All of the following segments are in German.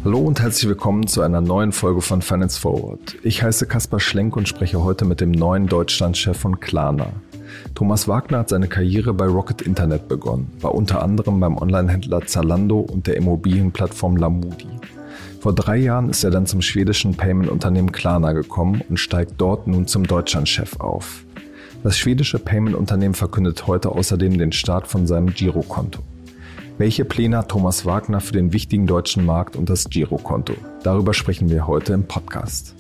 Hallo und herzlich willkommen zu einer neuen Folge von Finance Forward. Ich heiße Kaspar Schlenk und spreche heute mit dem neuen Deutschlandchef von Klarna. Thomas Wagner hat seine Karriere bei Rocket Internet begonnen, war unter anderem beim Onlinehändler Zalando und der Immobilienplattform Lamudi. Vor 3 Jahren ist er dann zum schwedischen Payment-Unternehmen Klarna gekommen und steigt dort nun zum Deutschlandchef auf. Das schwedische Payment-Unternehmen verkündet heute außerdem den Start von seinem Girokonto. Welche Pläne hat Thomas Wagner für den wichtigen deutschen Markt und das Girokonto? Darüber sprechen wir heute im Podcast.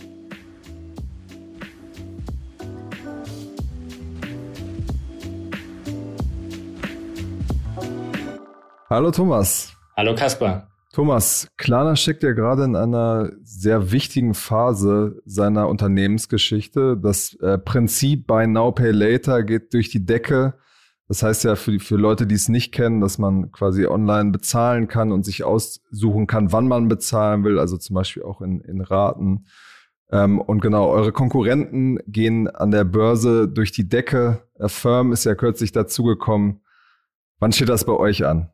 Hallo Thomas. Hallo Kaspar. Thomas, Klarna steckt ja gerade in einer sehr wichtigen Phase seiner Unternehmensgeschichte. Das Prinzip Buy Now, Pay Later geht durch die Decke. Das heißt ja für Leute, die es nicht kennen, dass man quasi online bezahlen kann und sich aussuchen kann, wann man bezahlen will, also zum Beispiel auch in Raten. Und genau, eure Konkurrenten gehen an der Börse durch die Decke. Affirm ist ja kürzlich dazugekommen. Wann steht das bei euch an?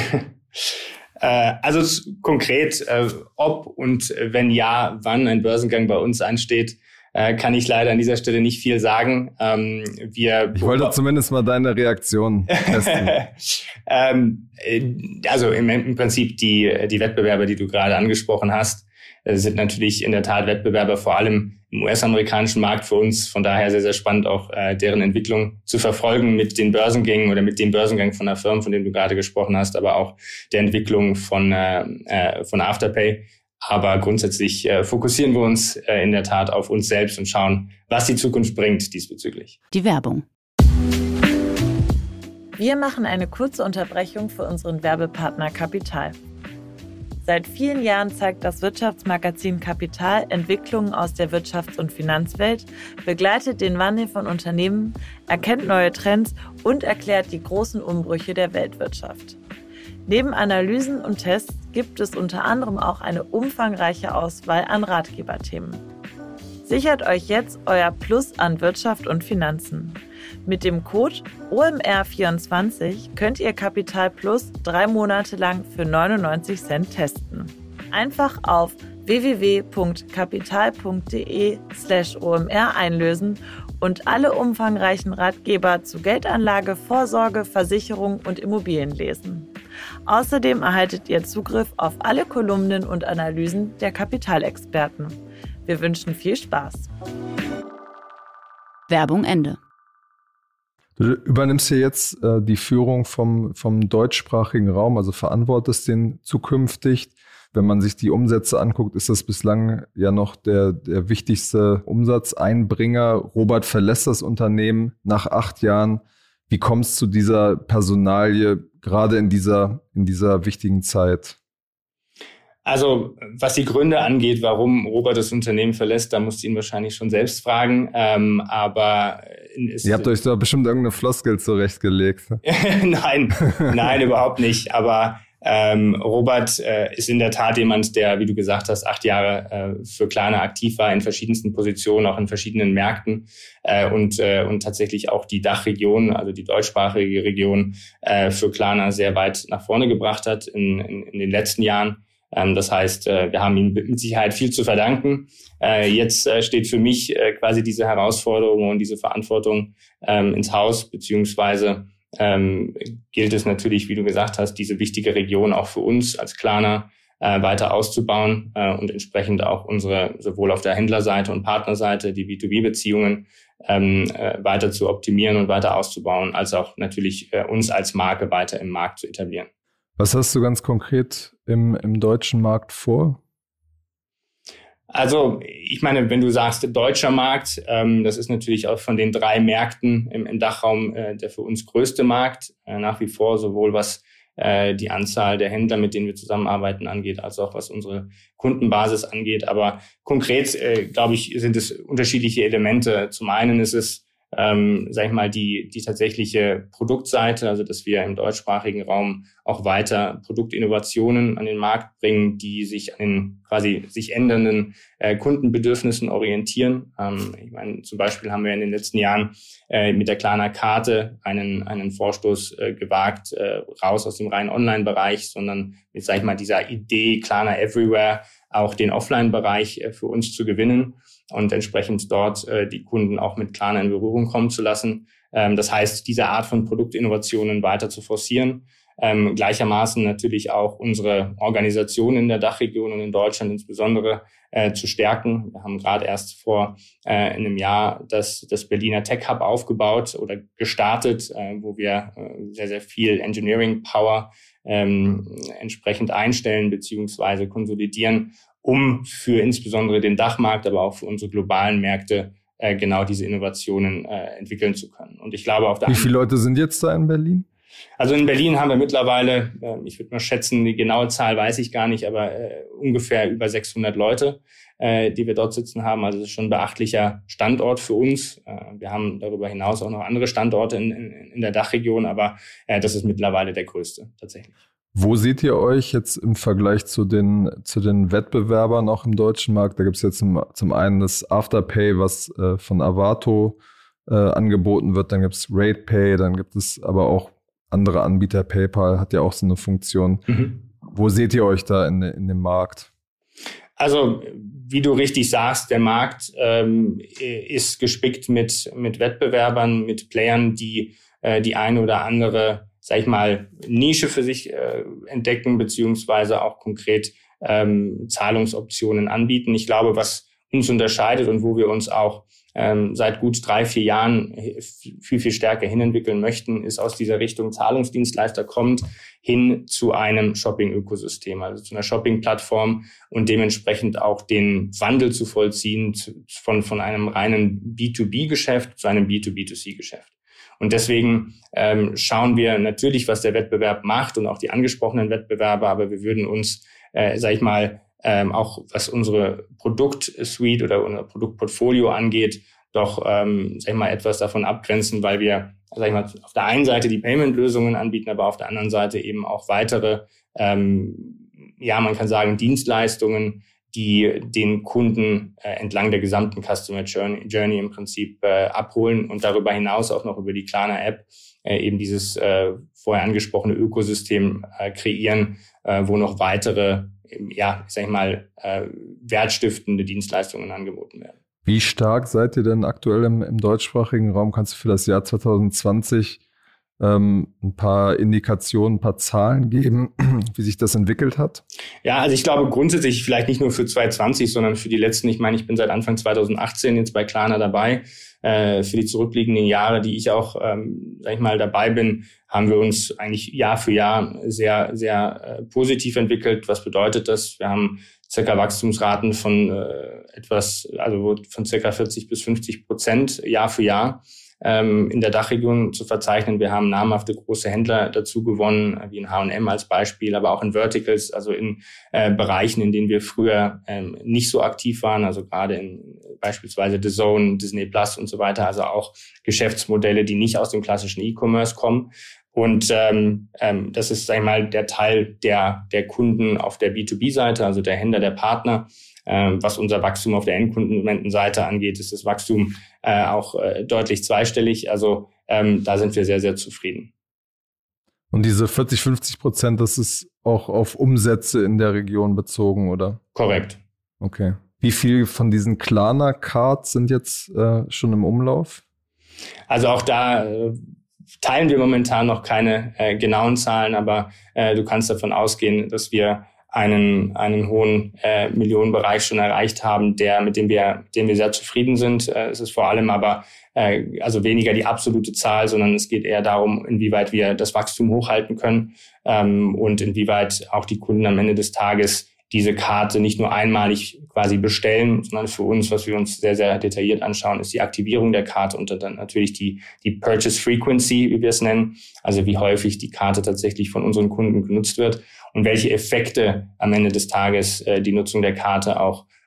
Also konkret, ob und wenn ja, wann ein Börsengang bei uns ansteht, kann ich leider an dieser Stelle nicht viel sagen. Ich wollte zumindest mal deine Reaktion testen. Also im Prinzip die Wettbewerber, die du gerade angesprochen hast, sind natürlich in der Tat Wettbewerber, vor allem im US-amerikanischen Markt für uns. Von daher sehr, sehr spannend, auch deren Entwicklung zu verfolgen mit den Börsengängen oder mit dem Börsengang von der Firma, von dem du gerade gesprochen hast, aber auch der Entwicklung von Afterpay. Aber grundsätzlich fokussieren wir uns in der Tat auf uns selbst und schauen, was die Zukunft bringt diesbezüglich. Die Werbung. Wir machen eine kurze Unterbrechung für unseren Werbepartner Kapital. Seit vielen Jahren zeigt das Wirtschaftsmagazin Kapital Entwicklungen aus der Wirtschafts- und Finanzwelt, begleitet den Wandel von Unternehmen, erkennt neue Trends und erklärt die großen Umbrüche der Weltwirtschaft. Neben Analysen und Tests gibt es unter anderem auch eine umfangreiche Auswahl an Ratgeberthemen. Sichert euch jetzt euer Plus an Wirtschaft und Finanzen. Mit dem Code OMR24 könnt ihr Kapital Plus 3 Monate lang für 99 Cent testen. Einfach auf www.kapital.de/OMR einlösen und alle umfangreichen Ratgeber zu Geldanlage, Vorsorge, Versicherung und Immobilien lesen. Außerdem erhaltet ihr Zugriff auf alle Kolumnen und Analysen der Kapitalexperten. Wir wünschen viel Spaß. Werbung Ende. Du übernimmst hier jetzt die Führung vom deutschsprachigen Raum, also verantwortest den zukünftig. Wenn man sich die Umsätze anguckt, ist das bislang ja noch der wichtigste Umsatzeinbringer. Robert verlässt das Unternehmen nach 8 Jahren. Wie kommst du zu dieser Personalie, gerade in dieser wichtigen Zeit? Also was die Gründe angeht, warum Robert das Unternehmen verlässt, da musst du ihn wahrscheinlich schon selbst fragen. Ihr habt euch da bestimmt irgendeine Floskel zurechtgelegt. Nein, überhaupt nicht. Aber Robert ist in der Tat jemand, der, wie du gesagt hast, 8 Jahre für Klarna aktiv war, in verschiedensten Positionen, auch in verschiedenen Märkten und tatsächlich auch die Dachregion, also die deutschsprachige Region, für Klarna sehr weit nach vorne gebracht hat in den letzten Jahren. Das heißt, wir haben ihm mit Sicherheit viel zu verdanken. Jetzt steht für mich quasi diese Herausforderung und diese Verantwortung ins Haus, beziehungsweise gilt es natürlich, wie du gesagt hast, diese wichtige Region auch für uns als Klarna weiter auszubauen und entsprechend auch unsere sowohl auf der Händlerseite und Partnerseite die B2B-Beziehungen weiter zu optimieren und weiter auszubauen, als auch natürlich uns als Marke weiter im Markt zu etablieren. Was hast du ganz konkret im deutschen Markt vor? Also ich meine, wenn du sagst deutscher Markt, das ist natürlich auch von den 3 Märkten im Dachraum der für uns größte Markt, nach wie vor, sowohl was die Anzahl der Händler, mit denen wir zusammenarbeiten, angeht, als auch was unsere Kundenbasis angeht. Aber konkret, glaube ich, sind es unterschiedliche Elemente. Zum einen ist es sag ich mal, die tatsächliche Produktseite, also dass wir im deutschsprachigen Raum auch weiter Produktinnovationen an den Markt bringen, die sich an den quasi sich ändernden Kundenbedürfnissen orientieren. Ich meine, zum Beispiel haben wir in den letzten Jahren mit der Klarna Karte einen Vorstoß gewagt, raus aus dem reinen Online-Bereich, sondern mit, sag ich mal, dieser Idee Klarna Everywhere auch den Offline-Bereich für uns zu gewinnen und entsprechend dort die Kunden auch mit Klarna in Berührung kommen zu lassen. Das heißt, diese Art von Produktinnovationen weiter zu forcieren. Gleichermaßen natürlich auch unsere Organisation in der Dachregion und in Deutschland insbesondere zu stärken. Wir haben gerade erst vor einem Jahr das Berliner Tech Hub aufgebaut oder gestartet, wo wir sehr, sehr viel Engineering Power entsprechend einstellen bzw. konsolidieren, um für insbesondere den Dachmarkt, aber auch für unsere globalen Märkte genau diese Innovationen entwickeln zu können. Und ich glaube, Wie viele Leute sind jetzt da in Berlin? Also in Berlin haben wir mittlerweile, ich würde mal schätzen, die genaue Zahl weiß ich gar nicht, aber ungefähr über 600 Leute, die wir dort sitzen haben. Also das ist schon ein beachtlicher Standort für uns. Wir haben darüber hinaus auch noch andere Standorte in der Dachregion, aber das ist mittlerweile der größte tatsächlich. Wo seht ihr euch jetzt im Vergleich zu den Wettbewerbern auch im deutschen Markt? Da gibt es jetzt zum einen das Afterpay, was von Avato angeboten wird. Dann gibt es RatePay, dann gibt es aber auch andere Anbieter. PayPal hat ja auch so eine Funktion. Mhm. Wo seht ihr euch da in dem Markt? Also, wie du richtig sagst, der Markt ist gespickt mit Wettbewerbern, mit Playern, die die eine oder andere, sag ich mal, Nische für sich entdecken, beziehungsweise auch konkret Zahlungsoptionen anbieten. Ich glaube, was uns unterscheidet und wo wir uns auch seit gut 3-4 Jahren viel, viel stärker hinentwickeln möchten, ist aus dieser Richtung Zahlungsdienstleister kommt hin zu einem Shopping-Ökosystem, also zu einer Shopping-Plattform und dementsprechend auch den Wandel zu vollziehen von einem reinen B2B-Geschäft zu einem B2B2C-Geschäft. Und deswegen schauen wir natürlich, was der Wettbewerb macht und auch die angesprochenen Wettbewerber, aber wir würden uns, sag ich mal, auch was unsere Produktsuite oder unser Produktportfolio angeht, doch, sag ich mal, etwas davon abgrenzen, weil wir, sag ich mal, auf der einen Seite die Payment-Lösungen anbieten, aber auf der anderen Seite eben auch weitere, man kann sagen, Dienstleistungen, die den Kunden entlang der gesamten Customer Journey im Prinzip abholen und darüber hinaus auch noch über die Klarna App eben dieses vorher angesprochene Ökosystem kreieren, wo noch weitere wertstiftende Dienstleistungen angeboten werden. Wie stark seid ihr denn aktuell im deutschsprachigen Raum? Kannst du für das Jahr 2020 ein paar Indikationen, ein paar Zahlen geben, wie sich das entwickelt hat? Ja, also ich glaube grundsätzlich vielleicht nicht nur für 2020, sondern für die letzten, ich meine, ich bin seit Anfang 2018 jetzt bei Klarna dabei. Für die zurückliegenden Jahre, die ich auch, sag ich mal, dabei bin, haben wir uns eigentlich Jahr für Jahr sehr, sehr positiv entwickelt. Was bedeutet das? Wir haben circa Wachstumsraten von von circa 40-50% Jahr für Jahr in der Dachregion zu verzeichnen. Wir haben namhafte große Händler dazu gewonnen, wie in H&M als Beispiel, aber auch in Verticals, also in Bereichen, in denen wir früher nicht so aktiv waren, also gerade in beispielsweise The Zone, Disney Plus und so weiter, also auch Geschäftsmodelle, die nicht aus dem klassischen E-Commerce kommen. Und das ist, sag ich mal, der Teil der Kunden auf der B2B-Seite, also der Händler, der Partner. Was unser Wachstum auf der Endkundenseite angeht, ist das Wachstum auch deutlich zweistellig. Also da sind wir sehr, sehr zufrieden. Und diese 40-50%, das ist auch auf Umsätze in der Region bezogen, oder? Korrekt. Okay. Wie viel von diesen Klarna-Cards sind jetzt schon im Umlauf? Also auch da teilen wir momentan noch keine genauen Zahlen, aber du kannst davon ausgehen, dass wir einen hohen Millionenbereich schon erreicht haben, mit dem wir sehr zufrieden sind. Es ist vor allem aber also weniger die absolute Zahl, sondern es geht eher darum, inwieweit wir das Wachstum hochhalten können und inwieweit auch die Kunden am Ende des Tages diese Karte nicht nur einmalig quasi bestellen, sondern für uns, was wir uns sehr, sehr detailliert anschauen, ist die Aktivierung der Karte und dann natürlich die Purchase Frequency, wie wir es nennen, also wie häufig die Karte tatsächlich von unseren Kunden genutzt wird und welche Effekte am Ende des Tages die Nutzung der Karte auch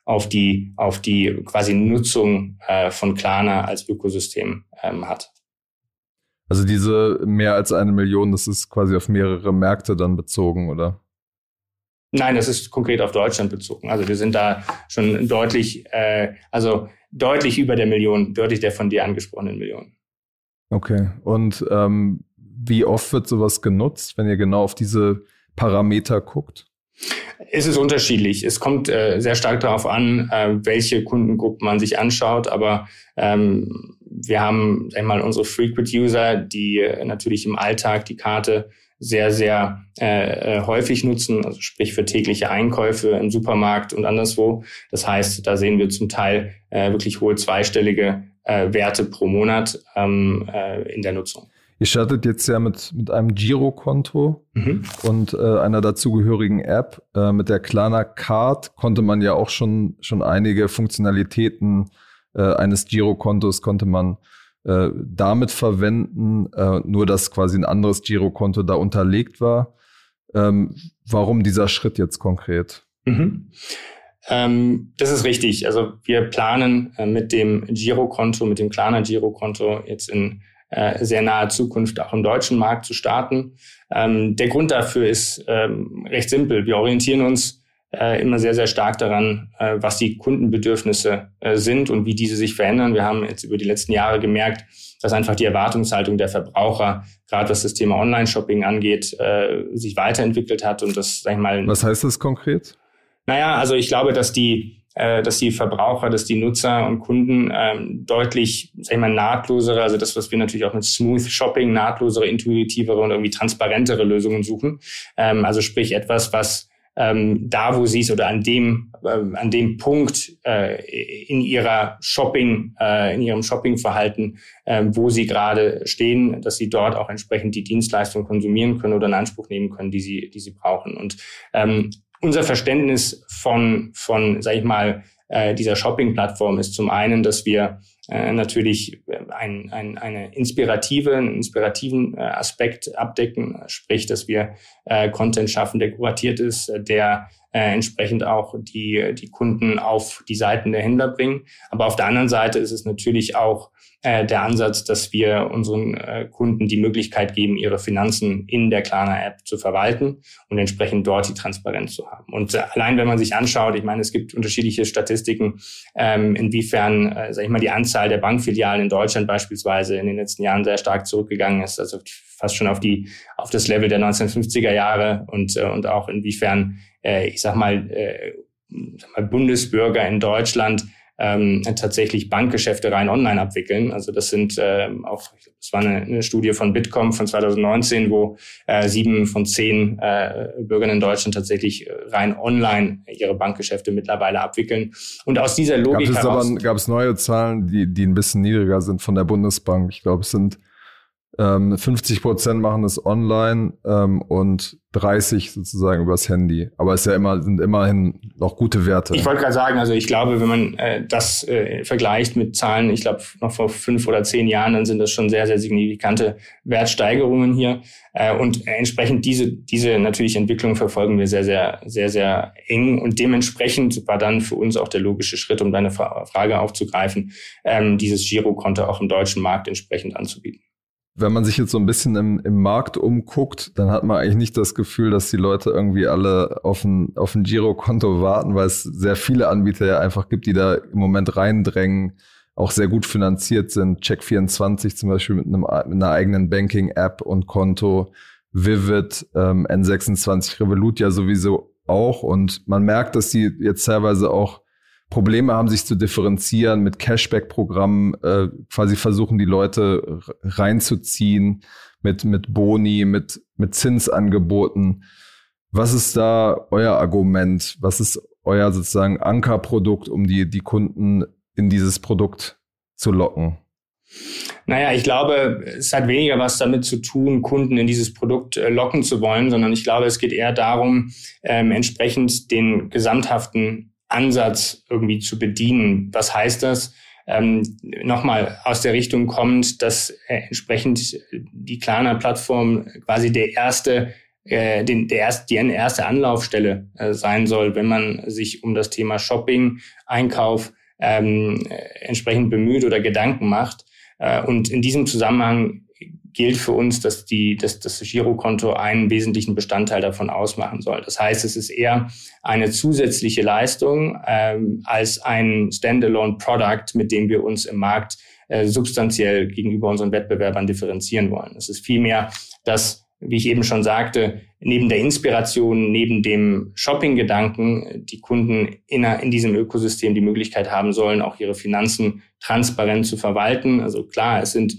auf die quasi Nutzung von Klarna als Ökosystem hat. Also diese mehr als 1 Million, das ist quasi auf mehrere Märkte dann bezogen, oder? Nein, das ist konkret auf Deutschland bezogen. Also wir sind da schon deutlich über der Million, deutlich der von dir angesprochenen Million. Okay. Und wie oft wird sowas genutzt, wenn ihr genau auf diese Parameter guckt? Es ist unterschiedlich. Es kommt sehr stark darauf an, welche Kundengruppen man sich anschaut. Aber wir haben, sag ich mal, unsere Frequent-User, die natürlich im Alltag die Karte sehr, sehr häufig nutzen, also sprich für tägliche Einkäufe im Supermarkt und anderswo. Das heißt, da sehen wir zum Teil wirklich hohe zweistellige Werte pro Monat in der Nutzung. Ihr startet jetzt ja mit einem Girokonto und einer dazugehörigen App. Mit der Klarna Card konnte man ja auch schon einige Funktionalitäten eines Girokontos konnte man damit verwenden, nur dass quasi ein anderes Girokonto da unterlegt war. Warum dieser Schritt jetzt konkret? Das ist richtig. Also wir planen mit dem Girokonto, mit dem Klarna Girokonto jetzt in sehr naher Zukunft auch im deutschen Markt zu starten. Der Grund dafür ist recht simpel. Wir orientieren uns immer sehr, sehr stark daran, was die Kundenbedürfnisse sind und wie diese sich verändern. Wir haben jetzt über die letzten Jahre gemerkt, dass einfach die Erwartungshaltung der Verbraucher, gerade was das Thema Online-Shopping angeht, sich weiterentwickelt hat und das, sag ich mal. Was heißt das konkret? Naja, also ich glaube, dass die Verbraucher, dass die Nutzer und Kunden deutlich, sag ich mal, nahtlosere, also das, was wir natürlich auch mit Smooth Shopping, nahtlosere, intuitivere und irgendwie transparentere Lösungen suchen. Also sprich etwas, was da, wo sie es oder an dem Punkt in ihrem Shoppingverhalten, wo sie gerade stehen, dass sie dort auch entsprechend die Dienstleistung konsumieren können oder in Anspruch nehmen können, die sie brauchen. Und unser Verständnis von, sag ich mal, dieser Shopping-Plattform ist zum einen, dass wir natürlich einen inspirativen Aspekt abdecken, sprich, dass wir Content schaffen, der kuratiert ist, der entsprechend auch die Kunden auf die Seiten der Händler bringen. Aber auf der anderen Seite ist es natürlich auch der Ansatz, dass wir unseren Kunden die Möglichkeit geben, ihre Finanzen in der Klarna-App zu verwalten und entsprechend dort die Transparenz zu haben. Und allein, wenn man sich anschaut, ich meine, es gibt unterschiedliche Statistiken, inwiefern, sag ich mal, die Anzahl der Bankfilialen in Deutschland beispielsweise in den letzten Jahren sehr stark zurückgegangen ist, also fast schon auf das Level der 1950er Jahre und auch inwiefern, Bundesbürger in Deutschland tatsächlich Bankgeschäfte rein online abwickeln. Also das sind das war eine Studie von Bitkom von 2019, wo 7 von 10 Bürgern in Deutschland tatsächlich rein online ihre Bankgeschäfte mittlerweile abwickeln. Und aus dieser Logik gab es neue Zahlen, die ein bisschen niedriger sind von der Bundesbank. Ich glaube, es sind 50% machen es online und 30 sozusagen übers Handy. Aber es sind immerhin noch gute Werte. Ich wollte gerade sagen, also ich glaube, wenn man das vergleicht mit Zahlen, ich glaube noch vor 5 oder 10 Jahren, dann sind das schon sehr, sehr signifikante Wertsteigerungen hier. Und entsprechend diese natürlich Entwicklung verfolgen wir sehr, sehr, sehr, sehr eng. Und dementsprechend war dann für uns auch der logische Schritt, um deine Frage aufzugreifen, dieses Girokonto auch im deutschen Markt entsprechend anzubieten. Wenn man sich jetzt so ein bisschen im Markt umguckt, dann hat man eigentlich nicht das Gefühl, dass die Leute irgendwie alle auf ein Girokonto warten, weil es sehr viele Anbieter ja einfach gibt, die da im Moment reindrängen, auch sehr gut finanziert sind. Check24 zum Beispiel mit einer eigenen Banking-App und Konto, Vivid, N26, Revolut ja sowieso auch. Und man merkt, dass sie jetzt teilweise auch Probleme haben, sich zu differenzieren mit Cashback-Programmen, quasi versuchen, die Leute reinzuziehen mit Boni, mit Zinsangeboten. Was ist da euer Argument? Was ist euer sozusagen Ankerprodukt, um die Kunden in dieses Produkt zu locken? Naja, ich glaube, es hat weniger was damit zu tun, Kunden in dieses Produkt locken zu wollen, sondern ich glaube, es geht eher darum, entsprechend den gesamthaften Ansatz irgendwie zu bedienen. Was heißt das? Nochmal aus der Richtung kommt, dass entsprechend die Klarna-Plattform quasi der erste die erste Anlaufstelle sein soll, wenn man sich um das Thema Shopping, Einkauf entsprechend bemüht oder Gedanken macht. Und in diesem Zusammenhang gilt für uns, dass das Girokonto einen wesentlichen Bestandteil davon ausmachen soll. Das heißt, es ist eher eine zusätzliche Leistung als ein Standalone-Product, mit dem wir uns im Markt substanziell gegenüber unseren Wettbewerbern differenzieren wollen. Es ist vielmehr, dass, wie ich eben schon sagte, neben der Inspiration, neben dem Shopping-Gedanken die Kunden in diesem Ökosystem die Möglichkeit haben sollen, auch ihre Finanzen transparent zu verwalten. Also klar, es sind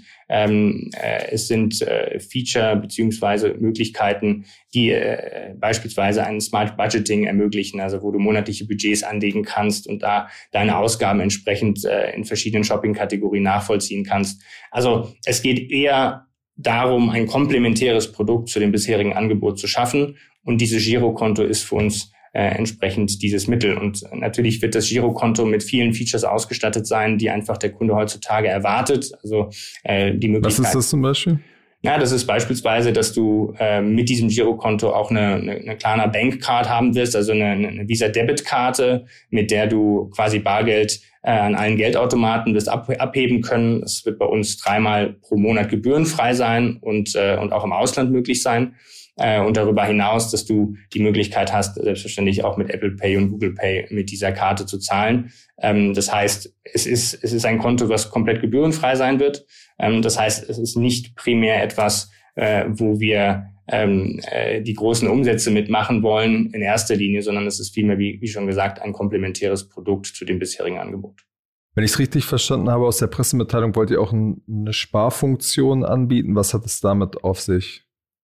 Feature beziehungsweise Möglichkeiten, die beispielsweise ein Smart Budgeting ermöglichen, also wo du monatliche Budgets anlegen kannst und da deine Ausgaben entsprechend in verschiedenen Shopping-Kategorien nachvollziehen kannst. Also es geht eher darum, ein komplementäres Produkt zu dem bisherigen Angebot zu schaffen. Und dieses Girokonto ist für uns entsprechend dieses Mittel. Und natürlich wird das Girokonto mit vielen Features ausgestattet sein, die einfach der Kunde heutzutage erwartet. Also die Möglichkeit. Was ist das zum Beispiel? Ja, das ist beispielsweise, dass du mit diesem Girokonto auch eine Klarna Bankcard haben wirst, also eine Visa-Debit-Karte, mit der du quasi Bargeld an allen Geldautomaten wirst abheben können. Es wird bei uns 3-mal pro Monat gebührenfrei sein und auch im Ausland möglich sein. Und darüber hinaus, dass du die Möglichkeit hast, selbstverständlich auch mit Apple Pay und Google Pay mit dieser Karte zu zahlen. Das heißt, es ist ein Konto, was komplett gebührenfrei sein wird. Das heißt, es ist nicht primär etwas, wo wir die großen Umsätze mitmachen wollen in erster Linie, sondern es ist vielmehr, wie schon gesagt, ein komplementäres Produkt zu dem bisherigen Angebot. Wenn ich es richtig verstanden habe, aus der Pressemitteilung wollt ihr auch eine Sparfunktion anbieten. Was hat es damit auf sich?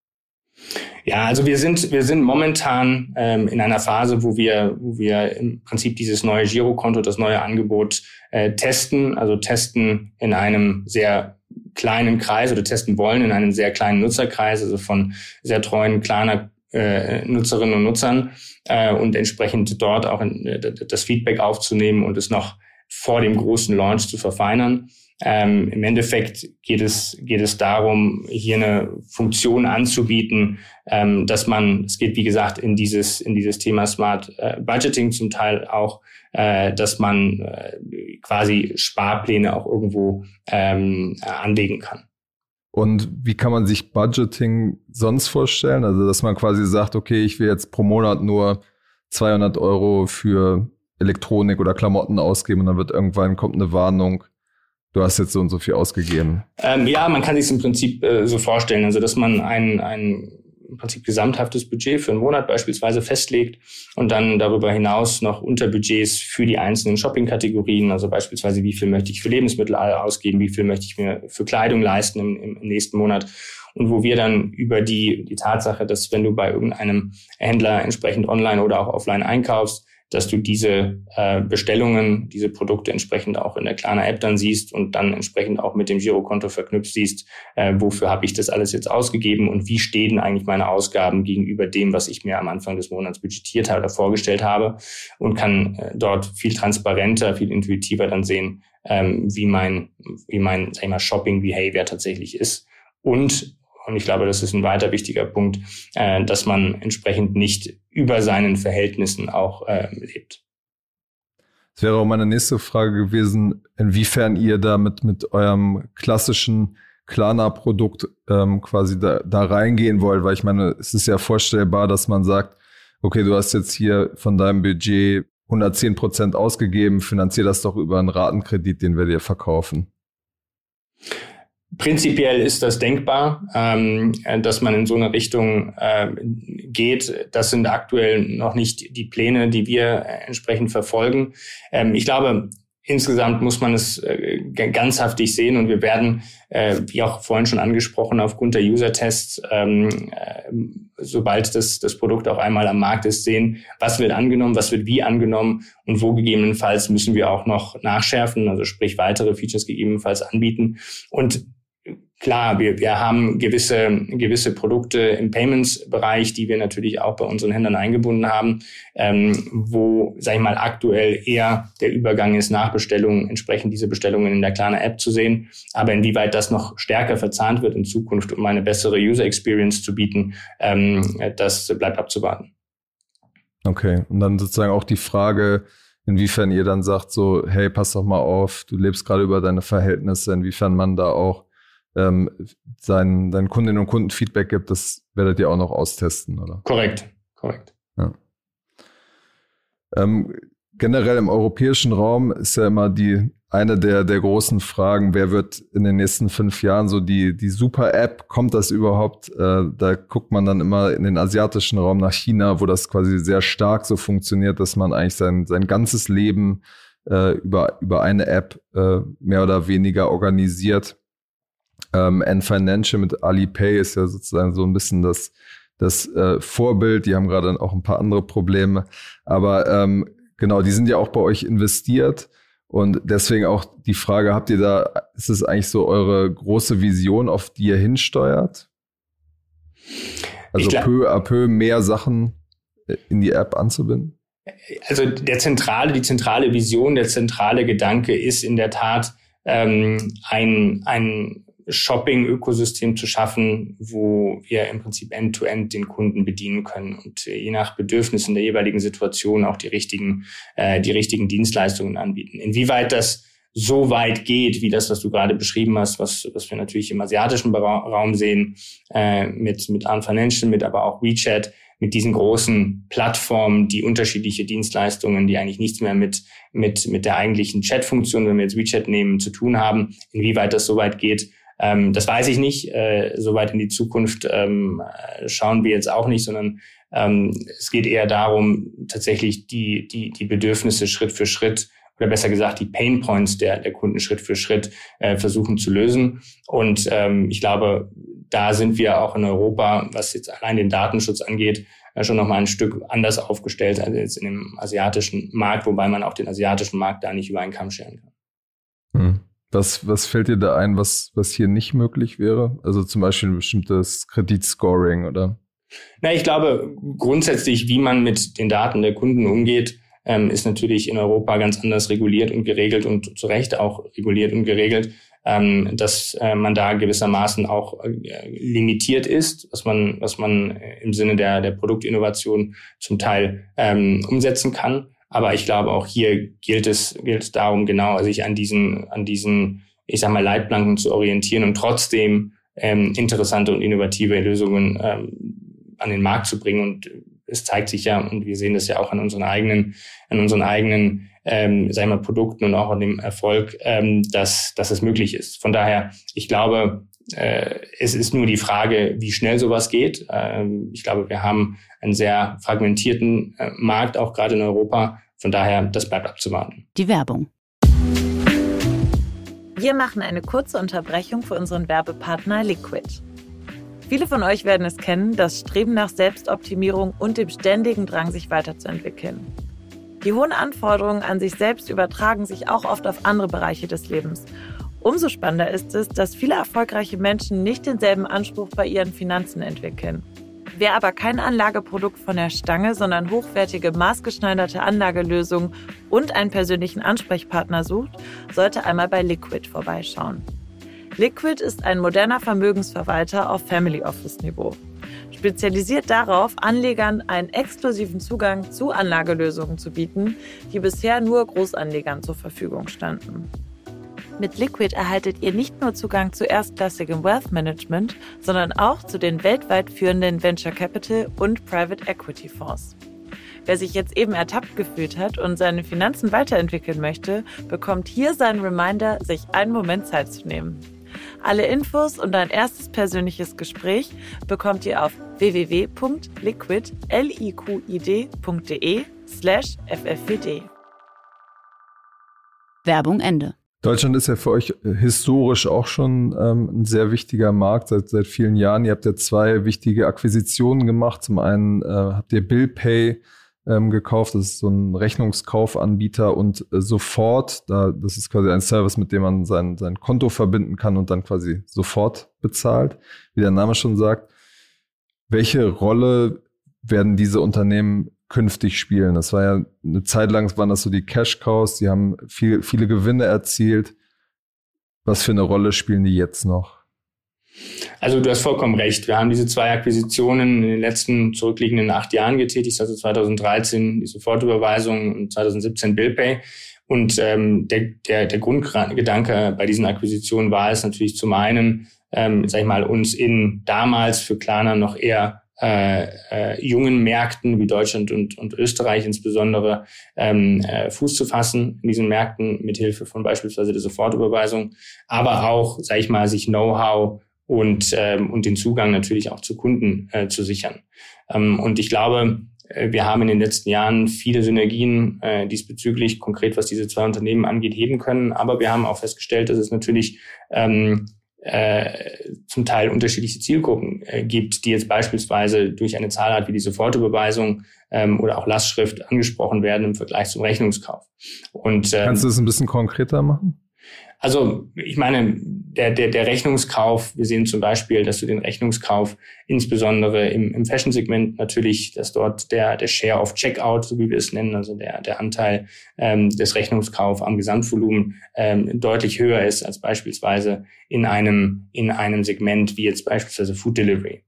Ja, also wir sind momentan in einer Phase, wo wir im Prinzip dieses neue Girokonto, das neue Angebot testen, also testen in einem sehr kleinen Kreis oder testen wollen in einem sehr kleinen Nutzerkreis, also von sehr treuen Klarna Nutzerinnen und Nutzern und entsprechend dort auch das Feedback aufzunehmen und es noch vor dem großen Launch zu verfeinern. Im Endeffekt geht es darum, hier eine Funktion anzubieten, es geht wie gesagt in dieses Thema Smart Budgeting zum Teil auch, dass man quasi Sparpläne auch irgendwo anlegen kann. Und wie kann man sich Budgeting sonst vorstellen? Also, dass man quasi sagt, okay, ich will jetzt pro Monat nur 200 € für Elektronik oder Klamotten ausgeben und dann kommt eine Warnung, du hast jetzt so und so viel ausgegeben. Ja, man kann sich es im Prinzip so vorstellen, also dass man ein im Prinzip gesamthaftes Budget für einen Monat beispielsweise festlegt und dann darüber hinaus noch Unterbudgets für die einzelnen Shopping-Kategorien, also beispielsweise wie viel möchte ich für Lebensmittel ausgeben, wie viel möchte ich mir für Kleidung leisten im nächsten Monat. Und wo wir dann über die Tatsache, dass wenn du bei irgendeinem Händler entsprechend online oder auch offline einkaufst, dass du diese Bestellungen, diese Produkte entsprechend auch in der Klarna App dann siehst und dann entsprechend auch mit dem Girokonto verknüpft siehst, wofür habe ich das alles jetzt ausgegeben und wie stehen eigentlich meine Ausgaben gegenüber dem, was ich mir am Anfang des Monats budgetiert habe oder vorgestellt habe und kann dort viel transparenter, viel intuitiver dann sehen, wie mein sag ich mal, Shopping-Behavior tatsächlich ist. Und ich glaube, das ist ein weiter wichtiger Punkt, dass man entsprechend nicht über seinen Verhältnissen auch lebt. Das wäre auch meine nächste Frage gewesen, inwiefern ihr da mit eurem klassischen Klarna-Produkt quasi da reingehen wollt, weil ich meine, es ist ja vorstellbar, dass man sagt, okay, du hast jetzt hier von deinem Budget 110% ausgegeben, finanzier das doch über einen Ratenkredit, den wir dir verkaufen. Prinzipiell ist das denkbar, dass man in so eine Richtung geht. Das sind aktuell noch nicht die Pläne, die wir entsprechend verfolgen. Ich glaube, insgesamt muss man es ganzhaftig sehen und wir werden, wie auch vorhin schon angesprochen, aufgrund der User-Tests, sobald das Produkt auch einmal am Markt ist, sehen, was wird angenommen, was wird wie angenommen und wo gegebenenfalls müssen wir auch noch nachschärfen, also sprich weitere Features gegebenenfalls anbieten. Und Klar, wir haben gewisse Produkte im Payments-Bereich, die wir natürlich auch bei unseren Händlern eingebunden haben, wo, sag ich mal, aktuell eher der Übergang ist, nach Bestellungen entsprechend diese Bestellungen in der Klarna App zu sehen. Aber inwieweit das noch stärker verzahnt wird in Zukunft, um eine bessere User Experience zu bieten, das bleibt abzuwarten. Okay, und dann sozusagen auch die Frage, inwiefern ihr dann sagt so, hey, pass doch mal auf, du lebst gerade über deine Verhältnisse, inwiefern man da auch seinen Kundinnen und Kunden Feedback gibt, das werdet ihr auch noch austesten, oder? Korrekt. Ja. Generell im europäischen Raum ist ja immer eine der großen Fragen, wer wird in den nächsten 5 Jahren so die Super-App, kommt das überhaupt? Da guckt man dann immer in den asiatischen Raum nach China, wo das quasi sehr stark so funktioniert, dass man eigentlich sein ganzes Leben über eine App mehr oder weniger organisiert. Ant Financial mit Alipay ist ja sozusagen so ein bisschen das Vorbild. Die haben gerade auch ein paar andere Probleme. Aber genau, die sind ja auch bei euch investiert. Und deswegen auch die Frage, ist es eigentlich so eure große Vision, auf die ihr hinsteuert? Also peu à peu mehr Sachen in die App anzubinden? Also die zentrale Vision, der zentrale Gedanke ist in der Tat, ein Shopping-Ökosystem zu schaffen, wo wir im Prinzip end-to-end den Kunden bedienen können und je nach Bedürfnissen der jeweiligen Situation auch die richtigen Dienstleistungen anbieten. Inwieweit das so weit geht, wie das, was du gerade beschrieben hast, was wir natürlich im asiatischen Raum sehen, mit Ant Financial, mit aber auch WeChat, mit diesen großen Plattformen, die unterschiedliche Dienstleistungen, die eigentlich nichts mehr mit der eigentlichen Chat-Funktion, wenn wir jetzt WeChat nehmen, zu tun haben. Inwieweit das so weit geht, das weiß ich nicht. So weit in die Zukunft schauen wir jetzt auch nicht, sondern es geht eher darum, tatsächlich die Bedürfnisse Schritt für Schritt oder besser gesagt die Pain Points der Kunden Schritt für Schritt versuchen zu lösen. Und ich glaube, da sind wir auch in Europa, was jetzt allein den Datenschutz angeht, schon nochmal ein Stück anders aufgestellt als jetzt in dem asiatischen Markt, wobei man auch den asiatischen Markt da nicht über einen Kamm scheren kann. Was fällt dir da ein, was hier nicht möglich wäre? Also zum Beispiel ein bestimmtes Kreditscoring, oder? Ich glaube, grundsätzlich, wie man mit den Daten der Kunden umgeht, ist natürlich in Europa ganz anders reguliert und geregelt und zu Recht auch reguliert und geregelt, dass man da gewissermaßen auch limitiert ist, was man im Sinne der Produktinnovation zum Teil umsetzen kann. Aber ich glaube, auch hier gilt es darum, genau sich an diesen, ich sag mal, Leitplanken zu orientieren und trotzdem interessante und innovative Lösungen an den Markt zu bringen. Und es zeigt sich ja, und wir sehen das ja auch an unseren eigenen, sagen wir mal, Produkten und auch an dem Erfolg, dass es möglich ist. Von daher, ich glaube, es ist nur die Frage, wie schnell sowas geht. Ich glaube, wir haben einen sehr fragmentierten Markt, auch gerade in Europa. Von daher, das bleibt abzuwarten. Die Werbung. Wir machen eine kurze Unterbrechung für unseren Werbepartner Liquid. Viele von euch werden es kennen, das Streben nach Selbstoptimierung und dem ständigen Drang, sich weiterzuentwickeln. Die hohen Anforderungen an sich selbst übertragen sich auch oft auf andere Bereiche des Lebens. Umso spannender ist es, dass viele erfolgreiche Menschen nicht denselben Anspruch bei ihren Finanzen entwickeln. Wer aber kein Anlageprodukt von der Stange, sondern hochwertige, maßgeschneiderte Anlagelösungen und einen persönlichen Ansprechpartner sucht, sollte einmal bei Liquid vorbeischauen. Liquid ist ein moderner Vermögensverwalter auf Family Office Niveau. Spezialisiert darauf, Anlegern einen exklusiven Zugang zu Anlagelösungen zu bieten, die bisher nur Großanlegern zur Verfügung standen. Mit Liquid erhaltet ihr nicht nur Zugang zu erstklassigem Wealth Management, sondern auch zu den weltweit führenden Venture Capital und Private Equity Fonds. Wer sich jetzt eben ertappt gefühlt hat und seine Finanzen weiterentwickeln möchte, bekommt hier seinen Reminder, sich einen Moment Zeit zu nehmen. Alle Infos und ein erstes persönliches Gespräch bekommt ihr auf www.liquid.de/ffwd. Werbung Ende. Deutschland ist ja für euch historisch auch schon ein sehr wichtiger Markt seit vielen Jahren. Ihr habt ja 2 wichtige Akquisitionen gemacht. Zum einen habt ihr BillPay gekauft. Das ist so ein Rechnungskaufanbieter und sofort, das ist quasi ein Service, mit dem man sein Konto verbinden kann und dann quasi sofort bezahlt, wie der Name schon sagt. Welche Rolle werden diese Unternehmen künftig spielen? Das war ja eine Zeit lang, waren das so die Cash-Cows, die haben viele Gewinne erzielt. Was für eine Rolle spielen die jetzt noch? Also du hast vollkommen recht. Wir haben diese 2 Akquisitionen in den letzten zurückliegenden 8 Jahren getätigt, also 2013 die Sofortüberweisung und 2017 BillPay. Und der Grundgedanke bei diesen Akquisitionen war es natürlich zum einen, uns in damals für Klarna noch eher jungen Märkten wie Deutschland und Österreich insbesondere Fuß zu fassen in diesen Märkten mit Hilfe von beispielsweise der Sofortüberweisung, aber auch, sich Know-how und den Zugang natürlich auch zu Kunden zu sichern. Und ich glaube, wir haben in den letzten Jahren viele Synergien diesbezüglich, konkret was diese 2 Unternehmen angeht, heben können. Aber wir haben auch festgestellt, dass es natürlich zum Teil unterschiedliche Zielgruppen gibt, die jetzt beispielsweise durch eine Zahlart wie die Sofortüberweisung oder auch Lastschrift angesprochen werden im Vergleich zum Rechnungskauf. Und kannst du das ein bisschen konkreter machen? Also ich meine, der Rechnungskauf, wir sehen zum Beispiel, dass du den Rechnungskauf insbesondere im Fashion-Segment natürlich, dass dort der Share of Checkout, so wie wir es nennen, also der Anteil des Rechnungskaufs am Gesamtvolumen deutlich höher ist als beispielsweise in einem Segment wie jetzt beispielsweise Food Delivery.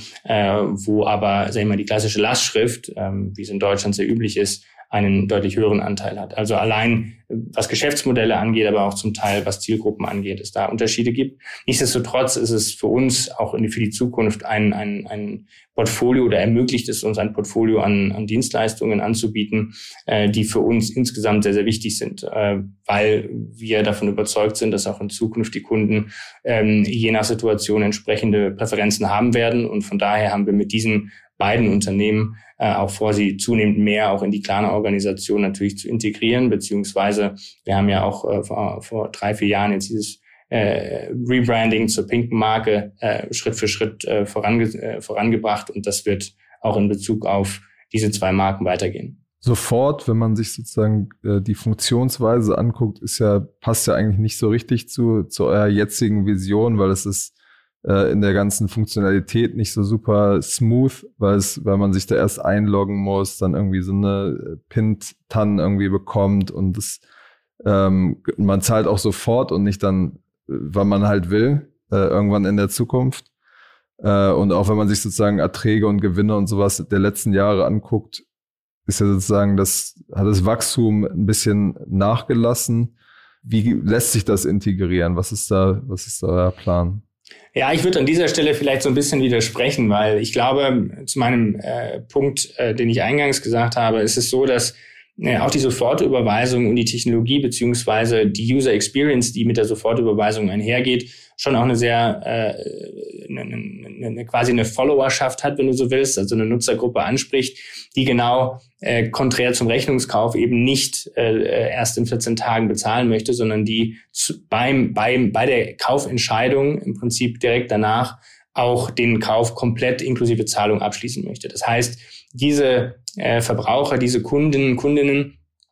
Wo aber, die klassische Lastschrift, wie es in Deutschland sehr üblich ist, einen deutlich höheren Anteil hat. Also allein was Geschäftsmodelle angeht, aber auch zum Teil was Zielgruppen angeht, es da Unterschiede gibt. Nichtsdestotrotz ist es für uns auch für die Zukunft ein Portfolio oder ermöglicht es uns ein Portfolio an Dienstleistungen anzubieten, die für uns insgesamt sehr, sehr wichtig sind, weil wir davon überzeugt sind, dass auch in Zukunft die Kunden je nach Situation entsprechende Präferenzen haben werden. Und von daher haben wir mit diesen beiden Unternehmen auch vor, sie zunehmend mehr auch in die Klarna-Organisation natürlich zu integrieren, beziehungsweise wir haben ja auch vor 3-4 Jahren jetzt dieses Rebranding zur pinken Marke Schritt für Schritt vorangebracht und das wird auch in Bezug auf diese 2 Marken weitergehen. Sofort, wenn man sich sozusagen die Funktionsweise anguckt, passt ja eigentlich nicht so richtig zu eurer jetzigen Vision, weil es ist in der ganzen Funktionalität nicht so super smooth, weil man sich da erst einloggen muss, dann irgendwie so eine Pin-TAN irgendwie bekommt und man zahlt auch sofort und nicht dann, wann man halt will, irgendwann in der Zukunft. Und auch wenn man sich sozusagen Erträge und Gewinne und sowas der letzten Jahre anguckt, ist ja sozusagen hat das Wachstum ein bisschen nachgelassen. Wie lässt sich das integrieren? Was ist da euer Plan? Ja, ich würde an dieser Stelle vielleicht so ein bisschen widersprechen, weil ich glaube, zu meinem Punkt, den ich eingangs gesagt habe, ist es so, dass auch die Sofortüberweisung und die Technologie beziehungsweise die User Experience, die mit der Sofortüberweisung einhergeht, schon auch eine sehr quasi eine Followerschaft hat, wenn du so willst, also eine Nutzergruppe anspricht, die genau konträr zum Rechnungskauf eben nicht erst in 14 Tagen bezahlen möchte, sondern die bei der Kaufentscheidung im Prinzip direkt danach auch den Kauf komplett inklusive Zahlung abschließen möchte. Das heißt, diese Verbraucher, diese Kundinnen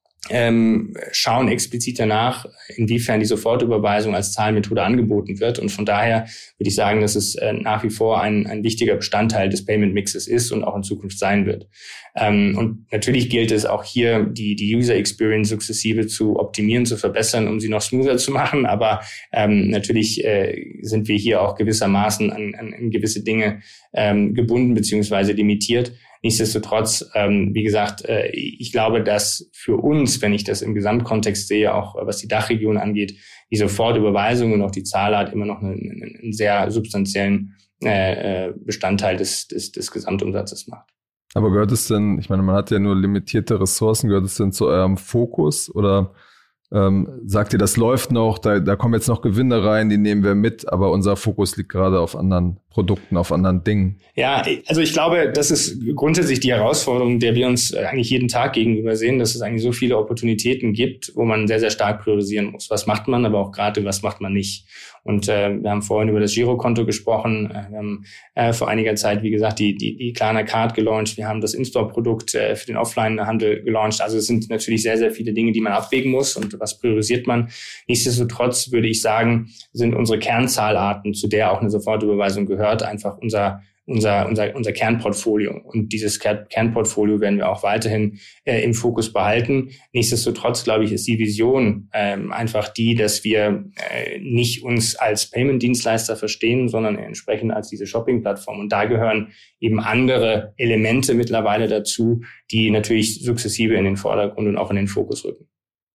schauen explizit danach, inwiefern die Sofortüberweisung als Zahlmethode angeboten wird. Und von daher würde ich sagen, dass es nach wie vor ein wichtiger Bestandteil des Payment-Mixes ist und auch in Zukunft sein wird. Und natürlich gilt es auch hier, die User Experience sukzessive zu optimieren, zu verbessern, um sie noch smoother zu machen. Aber natürlich sind wir hier auch gewissermaßen an gewisse Dinge gebunden bzw. limitiert. Nichtsdestotrotz, wie gesagt, ich glaube, dass für uns, wenn ich das im Gesamtkontext sehe, auch was die Dachregion angeht, die Sofortüberweisung und auch die Zahlart immer noch einen sehr substanziellen Bestandteil des Gesamtumsatzes macht. Aber gehört es denn, ich meine, man hat ja nur limitierte Ressourcen, gehört es denn zu eurem Fokus oder sagt ihr, das läuft noch, da kommen jetzt noch Gewinne rein, die nehmen wir mit, aber unser Fokus liegt gerade auf anderen Produkten, auf anderen Dingen? Ja, also ich glaube, das ist grundsätzlich die Herausforderung, der wir uns eigentlich jeden Tag gegenüber sehen, dass es eigentlich so viele Opportunitäten gibt, wo man sehr, sehr stark priorisieren muss. Was macht man, aber auch gerade, was macht man nicht? Und wir haben vorhin über das Girokonto gesprochen. Wir haben vor einiger Zeit, wie gesagt, die Klarna Card gelauncht. Wir haben das In-Store-Produkt für den Offline-Handel gelauncht. Also es sind natürlich sehr, sehr viele Dinge, die man abwägen muss. Und was priorisiert man? Nichtsdestotrotz würde ich sagen, sind unsere Kernzahlarten, zu der auch eine Sofortüberweisung gehört, einfach unser Kernportfolio. Und dieses Kernportfolio werden wir auch weiterhin im Fokus behalten. Nichtsdestotrotz, glaube ich, ist die Vision einfach die, dass wir nicht uns als Payment-Dienstleister verstehen, sondern entsprechend als diese Shopping-Plattform. Und da gehören eben andere Elemente mittlerweile dazu, die natürlich sukzessive in den Vordergrund und auch in den Fokus rücken.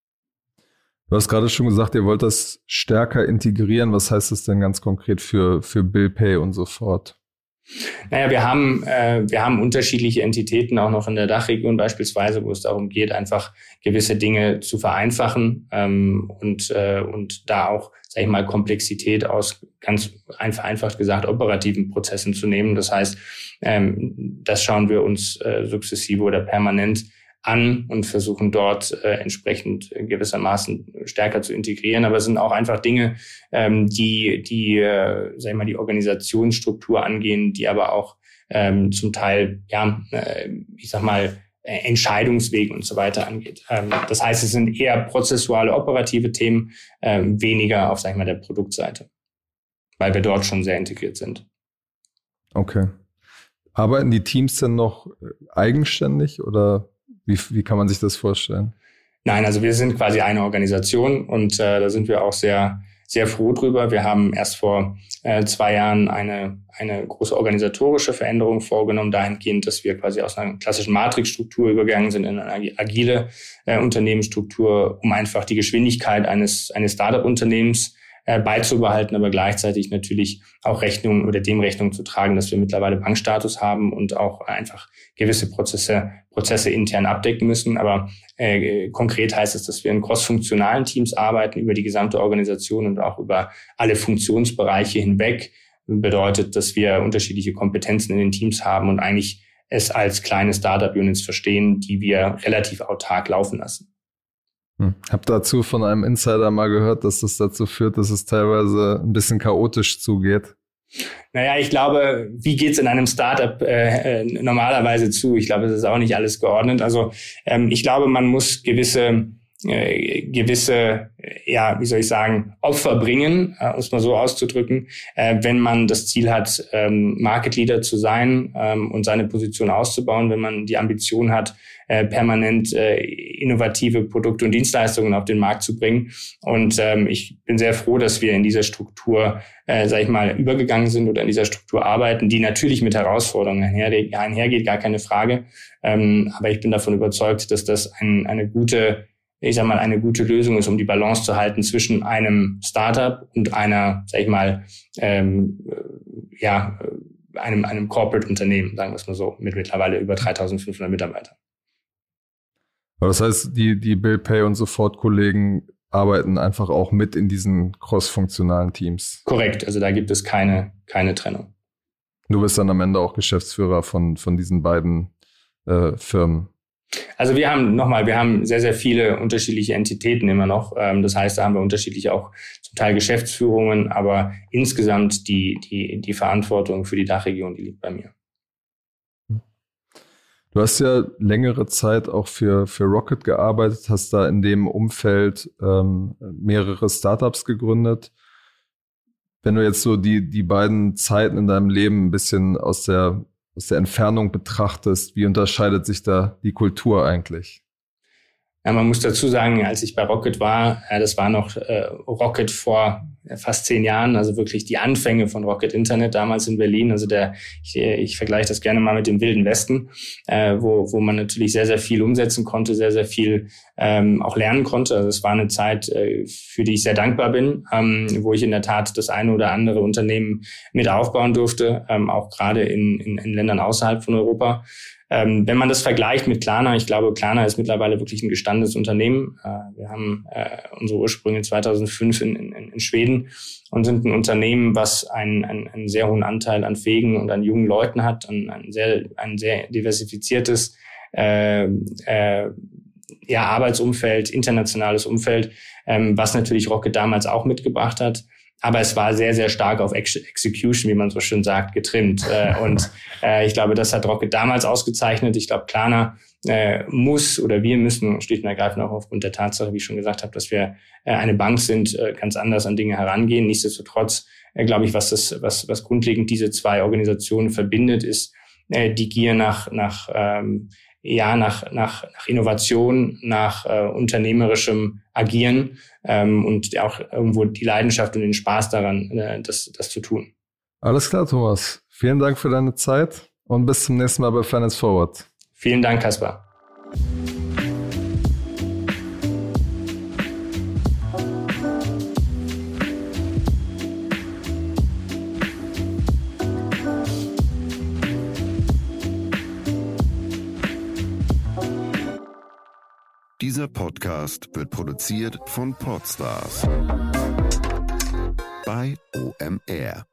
Du hast gerade schon gesagt, ihr wollt das stärker integrieren. Was heißt das denn ganz konkret für Bill Pay und so fort? Naja, wir haben unterschiedliche Entitäten auch noch in der Dachregion beispielsweise, wo es darum geht, einfach gewisse Dinge zu vereinfachen und da auch, sag ich mal, Komplexität aus ganz vereinfacht gesagt operativen Prozessen zu nehmen. Das heißt, das schauen wir uns sukzessive oder permanent an und versuchen dort entsprechend gewissermaßen stärker zu integrieren. Aber es sind auch einfach Dinge, die sag ich mal, die Organisationsstruktur angehen, die aber auch zum Teil, ich sag mal, Entscheidungswege und so weiter angeht. Das heißt, es sind eher prozessuale, operative Themen, weniger auf, sag ich mal, der Produktseite, weil wir dort schon sehr integriert sind. Okay. Arbeiten die Teams denn noch eigenständig oder wie kann man sich das vorstellen? Nein, also wir sind quasi eine Organisation und da sind wir auch sehr, sehr froh drüber. Wir haben erst vor 2 Jahren eine große organisatorische Veränderung vorgenommen, dahingehend, dass wir quasi aus einer klassischen Matrixstruktur übergegangen sind in eine agile Unternehmensstruktur, um einfach die Geschwindigkeit eines Startup-Unternehmens beizubehalten, aber gleichzeitig natürlich auch Rechnung zu tragen, dass wir mittlerweile Bankstatus haben und auch einfach gewisse Prozesse intern abdecken müssen. Aber konkret heißt es, dass wir in crossfunktionalen Teams arbeiten, über die gesamte Organisation und auch über alle Funktionsbereiche hinweg. Bedeutet, dass wir unterschiedliche Kompetenzen in den Teams haben und eigentlich es als kleine Startup-Units verstehen, die wir relativ autark laufen lassen. Hab dazu von einem Insider mal gehört, dass das dazu führt, dass es teilweise ein bisschen chaotisch zugeht. Naja, ich glaube, wie geht's in einem Startup normalerweise zu? Ich glaube, es ist auch nicht alles geordnet. Also ich glaube, man muss gewisse Opfer bringen, um es mal so auszudrücken, wenn man das Ziel hat, Market Leader zu sein und seine Position auszubauen, wenn man die Ambition hat, permanent innovative Produkte und Dienstleistungen auf den Markt zu bringen. Und ich bin sehr froh, dass wir in dieser Struktur, übergegangen sind oder in dieser Struktur arbeiten, die natürlich mit Herausforderungen einhergeht, gar keine Frage. Aber ich bin davon überzeugt, dass das eine gute Lösung ist, um die Balance zu halten zwischen einem Startup und einem Corporate-Unternehmen, sagen wir es mal so, mit mittlerweile über 3.500 Mitarbeitern. Aber das heißt, die Bill Pay und Sofort-Kollegen arbeiten einfach auch mit in diesen cross-funktionalen Teams. Korrekt, also da gibt es keine Trennung. Du bist dann am Ende auch Geschäftsführer von diesen beiden Firmen. Also wir haben sehr, sehr viele unterschiedliche Entitäten immer noch. Das heißt, da haben wir unterschiedliche auch zum Teil Geschäftsführungen, aber insgesamt die Verantwortung für die Dachregion, die liegt bei mir. Du hast ja längere Zeit auch für Rocket gearbeitet, hast da in dem Umfeld mehrere Startups gegründet. Wenn du jetzt so die beiden Zeiten in deinem Leben ein bisschen aus der Entfernung betrachtest, wie unterscheidet sich da die Kultur eigentlich? Ja, man muss dazu sagen, als ich bei Rocket war, das war noch Rocket vor fast 10 Jahren, also wirklich die Anfänge von Rocket Internet damals in Berlin. Also ich vergleiche das gerne mal mit dem Wilden Westen, wo man natürlich sehr, sehr viel umsetzen konnte, sehr, sehr viel auch lernen konnte. Also es war eine Zeit, für die ich sehr dankbar bin, wo ich in der Tat das eine oder andere Unternehmen mit aufbauen durfte, auch gerade in Ländern außerhalb von Europa. Wenn man das vergleicht mit Klarna, ich glaube, Klarna ist mittlerweile wirklich ein gestandenes Unternehmen. Wir haben unsere Ursprünge 2005 in Schweden und sind ein Unternehmen, was einen sehr hohen Anteil an fähigen und an jungen Leuten hat, ein sehr diversifiziertes Arbeitsumfeld, internationales Umfeld, was natürlich Rocket damals auch mitgebracht hat. Aber es war sehr, sehr stark auf Execution, wie man so schön sagt, getrimmt. Ich glaube, das hat Rocket damals ausgezeichnet. Ich glaube, Klarna wir müssen schlicht und ergreifend auch aufgrund der Tatsache, wie ich schon gesagt habe, dass wir eine Bank sind, ganz anders an Dinge herangehen. Nichtsdestotrotz, glaube ich, was grundlegend diese zwei Organisationen verbindet, ist die Gier nach Innovation, nach unternehmerischem Agieren und auch irgendwo die Leidenschaft und den Spaß daran, das zu tun. Alles klar, Thomas. Vielen Dank für deine Zeit und bis zum nächsten Mal bei Finance Forward. Vielen Dank, Kaspar. Dieser Podcast wird produziert von Podstars bei OMR.